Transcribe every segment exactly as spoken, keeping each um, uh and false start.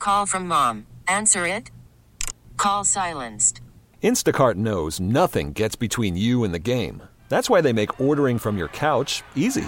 Call from mom. Answer it. Call silenced. Instacart knows nothing gets between you and the game. That's why they make ordering from your couch easy.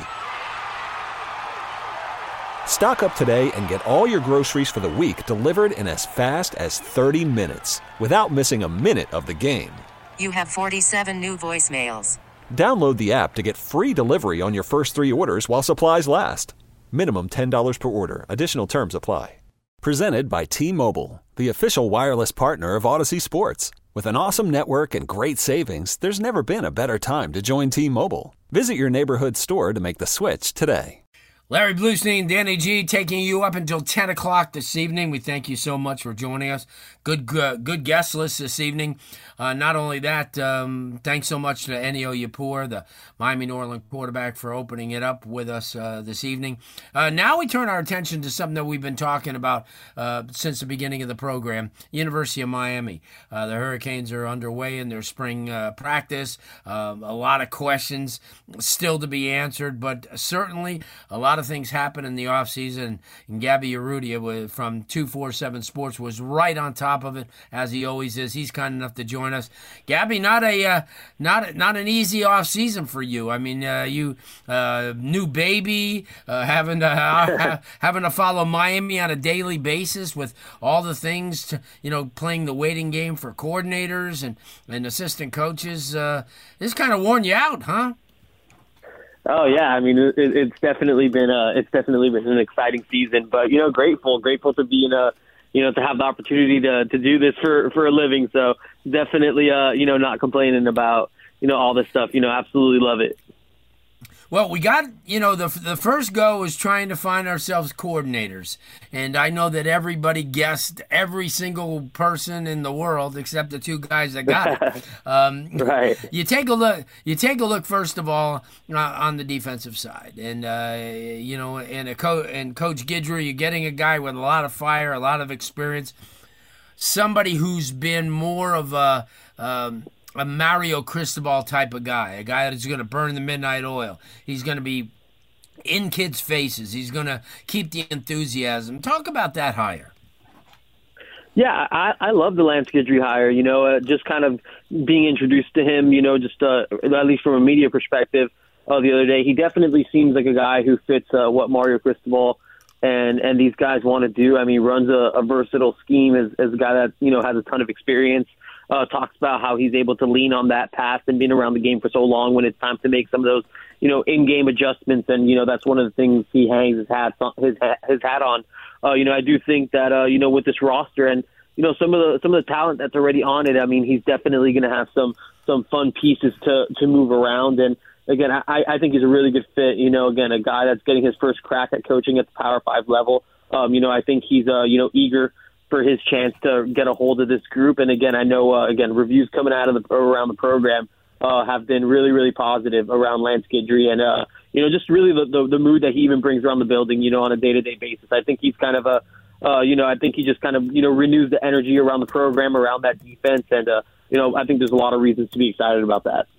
Stock up today and get all your groceries for the week delivered in as fast as thirty minutes without missing a minute of the game. You have forty-seven new voicemails. Download the app to get free delivery on your first three orders while supplies last. Minimum ten dollars per order. Additional terms apply. Presented by T-Mobile, the official wireless partner of Odyssey Sports. With an awesome network and great savings, there's never been a better time to join T-Mobile. Visit your neighborhood store to make the switch today. Larry Bluestein, Danny G, taking you up until ten o'clock this evening. We thank you so much for joining us. Good uh, good guest list this evening. Uh, not only that, um, thanks so much to Ennio Yapur, the Miami New Orleans quarterback, for opening it up with us uh, this evening. Uh, now we turn our attention to something that we've been talking about uh, since the beginning of the program, University of Miami. Uh, the Hurricanes are underway in their spring uh, practice. Uh, a lot of questions still to be answered, but certainly a lot of things happen in the offseason, and Gabby Urrutia from two forty-seven Sports was right on top of it, as he always is. He's kind enough to join us. Gabby, not a uh, not not an easy offseason for you. I mean, uh, you uh, new baby, uh, having to uh, having to follow Miami on a daily basis with all the things, to, you know, playing the waiting game for coordinators and and assistant coaches. Uh, this kind of worn you out, huh? Oh yeah, I mean it, it's definitely been a it's definitely been an exciting season, but you know grateful grateful to be in a you know to have the opportunity to to do this for for a living. So definitely uh you know not complaining about you know all this stuff. You know absolutely love it. Well, we got, you know, the the first go was trying to find ourselves coordinators. And I know that everybody guessed every single person in the world except the two guys that got it. Um, right. You take a look, you take a look first of all uh, on the defensive side. And, uh, you know, and, a co- and Coach Guidry, you're getting a guy with a lot of fire, a lot of experience, somebody who's been more of a um, – a Mario Cristobal type of guy, a guy that's going to burn the midnight oil. He's going to be in kids' faces. He's going to keep the enthusiasm. Talk about that hire. Yeah, I, I love the Lance Guidry hire. You know, uh, just kind of being introduced to him, you know, just uh, at least from a media perspective uh, the other day, he definitely seems like a guy who fits uh, what Mario Cristobal and, and these guys want to do. I mean, he runs a, a versatile scheme as, as a guy that, you know, has a ton of experience. Uh, talks about how he's able to lean on that past and being around the game for so long when it's time to make some of those, you know, in-game adjustments. And, you know, that's one of the things he hangs his hat on, his, his hat on. Uh, you know, I do think that, uh, you know, with this roster and, you know, some of the some of the talent that's already on it, I mean, he's definitely going to have some some fun pieces to, to move around. And, again, I, I think he's a really good fit. You know, again, a guy that's getting his first crack at coaching at the Power Five level. Um, you know, I think he's, uh, you know, eager for his chance to get a hold of this group. And again, I know, uh, again, reviews coming out of the around the program uh, have been really, really positive around Lance Guidry and, uh, you know, just really the, the, the mood that he even brings around the building, you know, on a day-to-day basis. I think he's kind of a, uh, you know, I think he just kind of, you know, renews the energy around the program, around that defense. And, uh, you know, I think there's a lot of reasons to be excited about that.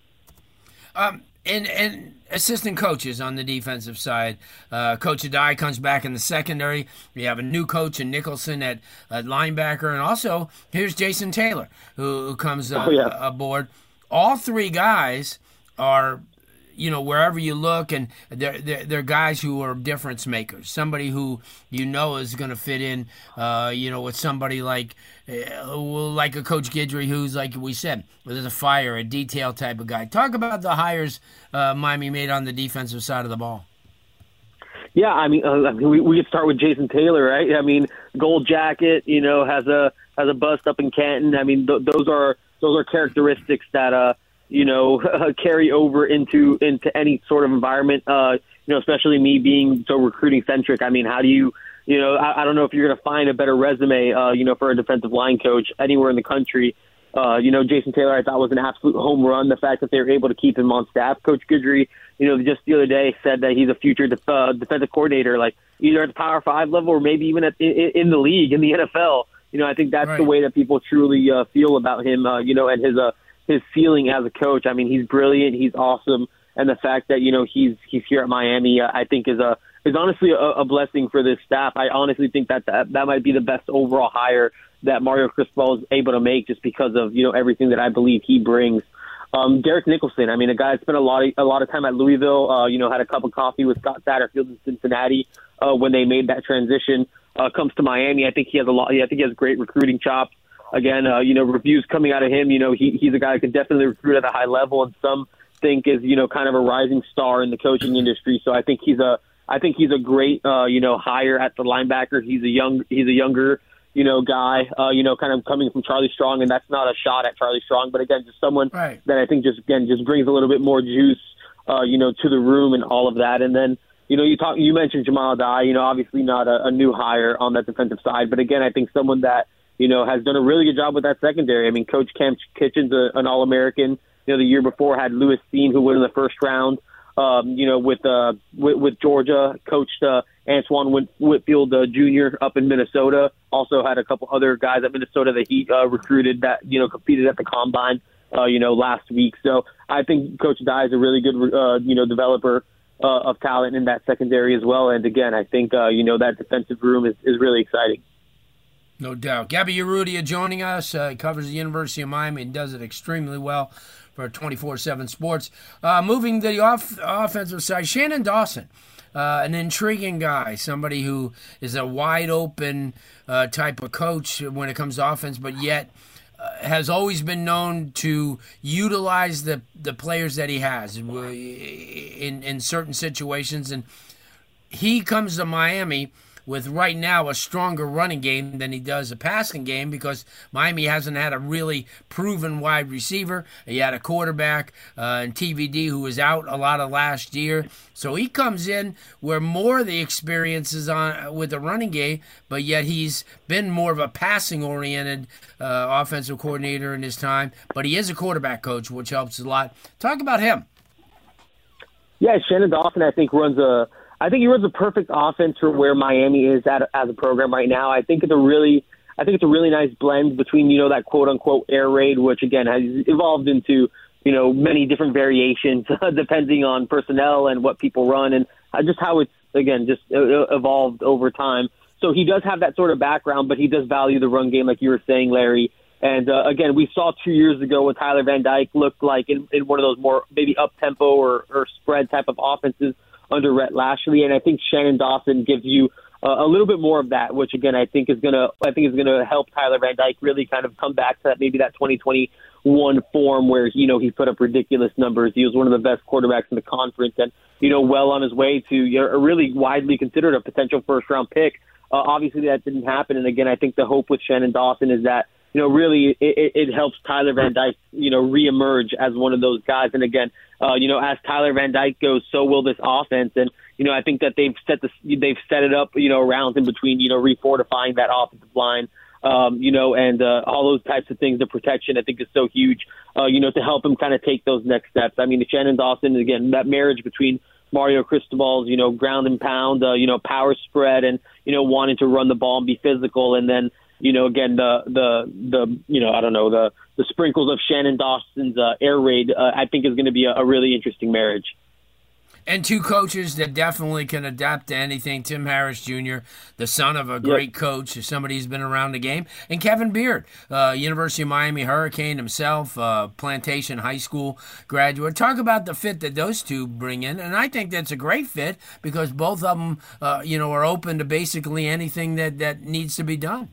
Um, and, and, assistant coaches on the defensive side. Uh, Coach Adai comes back in the secondary. We have a new coach in Nicholson at, at linebacker. And also, here's Jason Taylor, who, who comes uh, oh, yeah. aboard. All three guys are, you know, wherever you look, and they're, they're, they're guys who are difference makers. Somebody who you know is going to fit in, uh, you know, with somebody like uh, like a Coach Guidry, who's, like we said, there's a fire, a detail type of guy. Talk about the hires uh, Miami made on the defensive side of the ball. Yeah, I mean, uh, we we could start with Jason Taylor, right? I mean, gold jacket, you know, has a has a bust up in Canton. I mean, th- those are those are characteristics that uh you know carry over into into any sort of environment. Uh, you know, especially me being so recruiting centric. I mean, how do you you know? I, I don't know if you're going to find a better resume, uh, you know, for a defensive line coach anywhere in the country. Uh, you know, Jason Taylor, I thought was an absolute home run. The fact that they were able to keep him on staff. Coach Guidry, you know, just the other day said that he's a future def- uh, defensive coordinator, like either at the Power Five level or maybe even at, in, in the league, in the N F L. You know, I think that's right. The way that people truly uh, feel about him, uh, you know, and his uh, his feeling as a coach. I mean, he's brilliant. He's awesome. And the fact that, you know, he's he's here at Miami, uh, I think is a is honestly a, a blessing for this staff. I honestly think that, that that might be the best overall hire that Mario Cristobal is able to make, just because of, you know, everything that I believe he brings. Um, Derek Nicholson, I mean, a guy that spent a lot of, a lot of time at Louisville, uh, you know, had a cup of coffee with Scott Satterfield in Cincinnati uh, when they made that transition, uh, comes to Miami. I think he has a lot, I think he has great recruiting chops. Again, uh, you know, reviews coming out of him, you know, he, he's a guy who can definitely recruit at a high level, and some think is, you know, kind of a rising star in the coaching industry. So I think he's a, I think he's a great, uh, you know, hire at the linebacker. He's a young, he's a younger, you know, guy, uh, you know, kind of coming from Charlie Strong, and that's not a shot at Charlie Strong, but again, just someone right. that I think just, again, just brings a little bit more juice, uh, you know, to the room and all of that. And then, you know, you talk, you mentioned Jamal Dye, you know, obviously not a, a new hire on that defensive side, but again, I think someone that, you know, has done a really good job with that secondary. I mean, Coach Cam Kitchen's a, an All-American. You know, the year before had Lewis Steen, who went in the first round. Um, you know, with, uh, with with Georgia, coached uh, Antoine Whit- Whitfield uh, Junior up in Minnesota. Also had a couple other guys at Minnesota that he uh, recruited that, you know, competed at the Combine, uh, you know, last week. So I think Coach Dye is a really good, uh, you know, developer uh, of talent in that secondary as well. And again, I think, uh, you know, that defensive room is, is really exciting. No doubt. Gabby Urrutia joining us. Uh, he covers the University of Miami and does it extremely well for twenty-four seven Sports. Uh, moving to the off- offensive side, Shannon Dawson, uh, an intriguing guy, somebody who is a wide-open uh, type of coach when it comes to offense, but yet uh, has always been known to utilize the, the players that he has in, in certain situations. And he comes to Miami with right now a stronger running game than he does a passing game, because Miami hasn't had a really proven wide receiver. He had a quarterback uh, in T V D who was out a lot of last year. So he comes in where more of the experience is on with the running game, but yet he's been more of a passing-oriented uh, offensive coordinator in his time. But he is a quarterback coach, which helps a lot. Talk about him. Yeah, Shannon Dawson, I think, runs a – I think he runs a perfect offense for where Miami is at as a program right now. I think it's a really, I think it's a really nice blend between, you know, that quote unquote air raid, which again has evolved into, you know, many different variations depending on personnel and what people run, and just how it's again just evolved over time. So he does have that sort of background, but he does value the run game, like you were saying, Larry. And uh, again, we saw two years ago what Tyler Van Dyke looked like in, in one of those more maybe up tempo or, or spread type of offenses under Rhett Lashley, and I think Shannon Dawson gives you uh, a little bit more of that, which again I think is gonna I think is gonna help Tyler Van Dyke really kind of come back to that maybe that twenty twenty-one form where you know he put up ridiculous numbers. He was one of the best quarterbacks in the conference, and you know well on his way to you know, a really widely considered a potential first round pick. Uh, obviously that didn't happen, and again I think the hope with Shannon Dawson is that you know really it, it, it helps Tyler Van Dyke you know reemerge as one of those guys, and again. Uh, you know, as Tyler Van Dyke goes, so will this offense. And, you know, I think that they've set the, they've set it up, you know, around in between, you know, refortifying that offensive line, um, you know, and uh, all those types of things. The protection, I think, is so huge, uh, you know, to help him kind of take those next steps. I mean, the Shannon Dawson, again, that marriage between Mario Cristobal's, you know, ground and pound, uh, you know, power spread and, you know, wanting to run the ball and be physical. And then, you know, again, the, the, the, you know, I don't know, the, the sprinkles of Shannon Dawson's uh, air raid, uh, I think is going to be a, a really interesting marriage. And two coaches that definitely can adapt to anything. Tim Harris Junior, the son of a great yep. coach, somebody who's been around the game. And Kevin Beard, uh, University of Miami Hurricane himself, uh, Plantation High School graduate. Talk about the fit that those two bring in. And I think that's a great fit because both of them, uh, you know, are open to basically anything that, that needs to be done.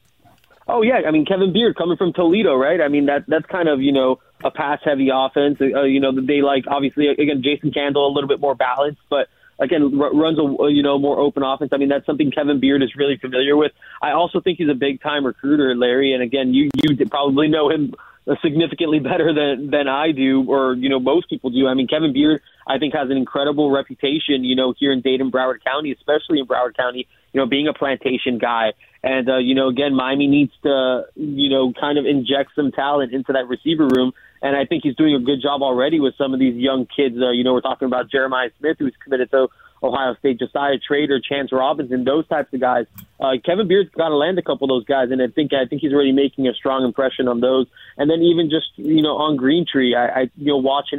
Oh, yeah. I mean, Kevin Beard coming from Toledo, right? I mean, that that's kind of, you know, a pass-heavy offense. Uh, you know, they like, obviously, again, Jason Candle, a little bit more balanced, but, again, r- runs a, you know, more open offense. I mean, that's something Kevin Beard is really familiar with. I also think he's a big-time recruiter, Larry, and, again, you, you probably know him significantly better than, than I do or, you know, most people do. I mean, Kevin Beard, I think, has an incredible reputation, you know, here in Dade, Broward County, especially in Broward County, you know, being a plantation guy. And, uh, you know, again, Miami needs to, you know, kind of inject some talent into that receiver room. And I think he's doing a good job already with some of these young kids. Uh, you know, we're talking about Jeremiah Smith, who's committed to Ohio State, Josiah Trader, Chance Robinson, those types of guys. Uh, Kevin Beard's got to land a couple of those guys, and I think I think he's already making a strong impression on those. And then even just, you know, on Greentree, I, I you know, watching him,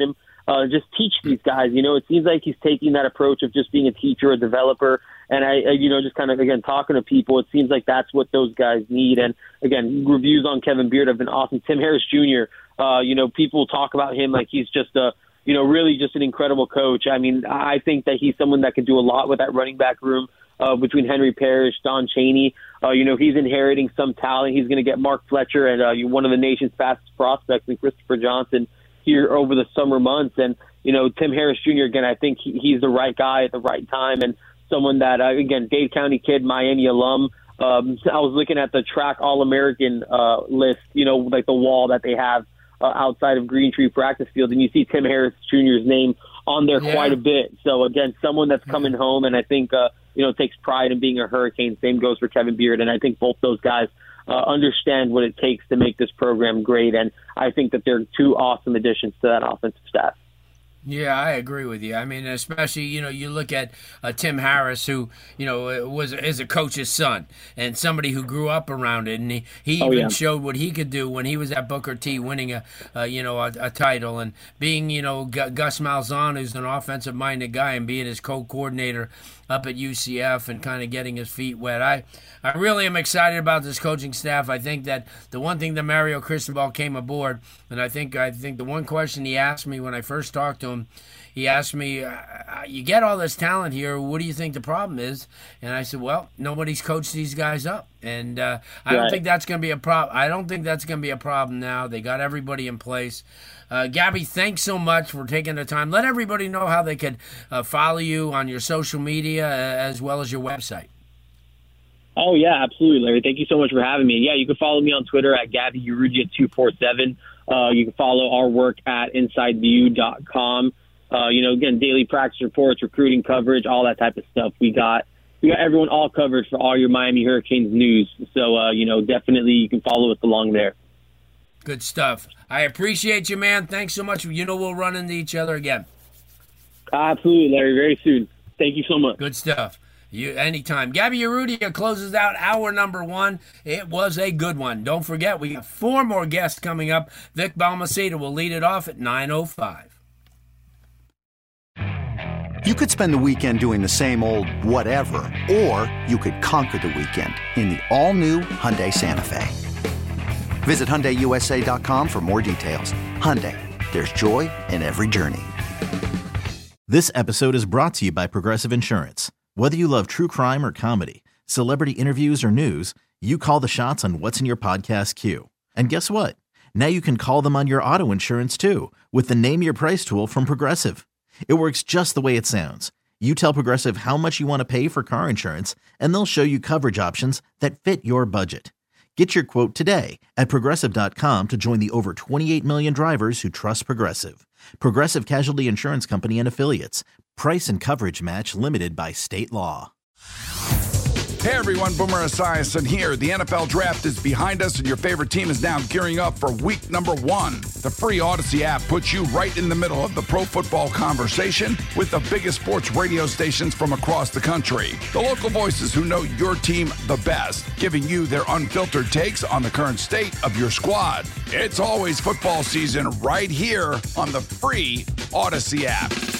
uh, just teach these guys. You know, it seems like he's taking that approach of just being a teacher, a developer. And I, you know, just kind of, again, talking to people, it seems like that's what those guys need. And again, reviews on Kevin Beard have been awesome. Tim Harris Junior, uh, you know, people talk about him like he's just a, you know, really just an incredible coach. I mean, I think that he's someone that can do a lot with that running back room uh, between Henry Parrish, Don Chaney. Uh, you know, he's inheriting some talent. He's going to get Mark Fletcher and uh, one of the nation's fastest prospects in Christopher Johnson here over the summer months. And, you know, Tim Harris Junior, again, I think he, he's the right guy at the right time. And someone that, uh, again, Dade County kid, Miami alum. Um, I was looking at the track All-American uh, list, you know, like the wall that they have uh, outside of Green Tree practice field, and you see Tim Harris Junior's name on there yeah. quite a bit. So, again, someone that's coming home, and I think, uh, you know, takes pride in being a Hurricane. Same goes for Kevin Beard, and I think both those guys uh, understand what it takes to make this program great, and I think that they're two awesome additions to that offensive staff. Yeah, I agree with you. I mean, especially, you know, you look at uh, Tim Harris, who, you know, was is a coach's son and somebody who grew up around it. And he, he oh, even yeah. showed what he could do when he was at Booker T winning a, uh, you know, a, a title and being, you know, G- Gus Malzahn, who's an offensive-minded guy, and being his co-coordinator up at U C F and kind of getting his feet wet. I, I really am excited about this coaching staff. I think that the one thing that Mario Cristobal came aboard, and I think I think the one question he asked me when I first talked to him, he asked me, you get all this talent here, what do you think the problem is? And I said, well, nobody's coached these guys up. And uh, I don't right. think that's going to be a problem. I don't think that's going to be a problem now. They got everybody in place. Uh, Gabby, thanks so much for taking the time. Let everybody know how they could uh, follow you on your social media uh, as well as your website. Oh, yeah, absolutely, Larry. Thank you so much for having me. Yeah, you can follow me on Twitter at Gabby Urrugia two four seven. Uh, you can follow our work at inside view dot com. Uh, you know, again, daily practice reports, recruiting coverage, all that type of stuff. We got we got everyone all covered for all your Miami Hurricanes news. So, uh, you know, definitely you can follow us along there. Good stuff. I appreciate you, man. Thanks so much. You know we'll run into each other again. Absolutely, Larry. Very soon. Thank you so much. Good stuff. You anytime. Gabby Urrutia closes out hour number one. It was a good one. Don't forget, we got four more guests coming up. Vic Balmaceda will lead it off at nine oh five. You could spend the weekend doing the same old whatever, or you could conquer the weekend in the all-new Hyundai Santa Fe. Visit Hyundai U S A dot com for more details. Hyundai, there's joy in every journey. This episode is brought to you by Progressive Insurance. Whether you love true crime or comedy, celebrity interviews or news, you call the shots on what's in your podcast queue. And guess what? Now you can call them on your auto insurance too with the Name Your Price tool from Progressive. It works just the way it sounds. You tell Progressive how much you want to pay for car insurance, and they'll show you coverage options that fit your budget. Get your quote today at Progressive dot com to join the over twenty-eight million drivers who trust Progressive. Progressive Casualty Insurance Company and Affiliates. Price and coverage match limited by state law. Hey everyone, Boomer Esiason here. The N F L Draft is behind us and your favorite team is now gearing up for week number one. The free Odyssey app puts you right in the middle of the pro football conversation with the biggest sports radio stations from across the country. The local voices who know your team the best, giving you their unfiltered takes on the current state of your squad. It's always football season right here on the free Odyssey app.